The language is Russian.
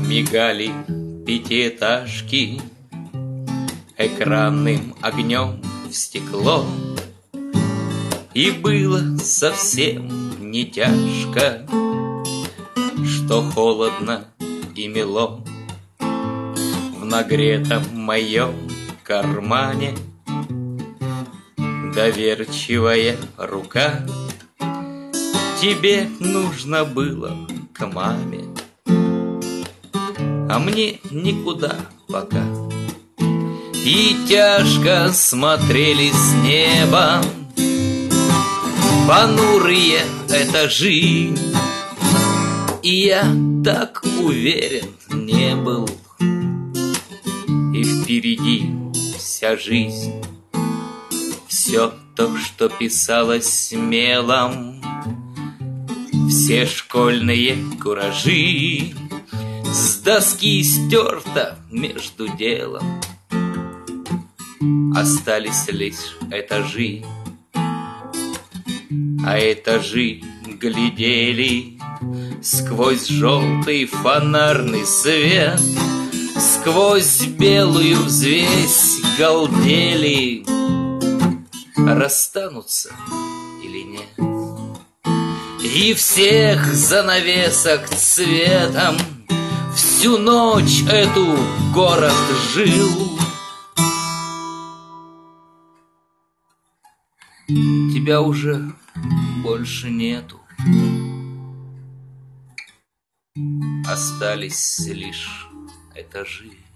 Мигали пятиэтажки экранным огнем в стекло, и было совсем не тяжко, что холодно и мело. В нагретом моем кармане доверчивая рука. Тебе нужно было к маме, а мне никуда пока. И тяжко смотрели с неба понурые этажи, и я так уверен не был, и впереди вся жизнь. Все то, что писалось мелом, все школьные куражи, с доски стерто между делом. Остались лишь этажи, а этажи глядели сквозь желтый фонарный свет, сквозь белую взвесь галдели, расстанутся или нет. И всех занавесок цветом всю ночь эту город жил. Тебя уже больше нету, остались лишь этажи.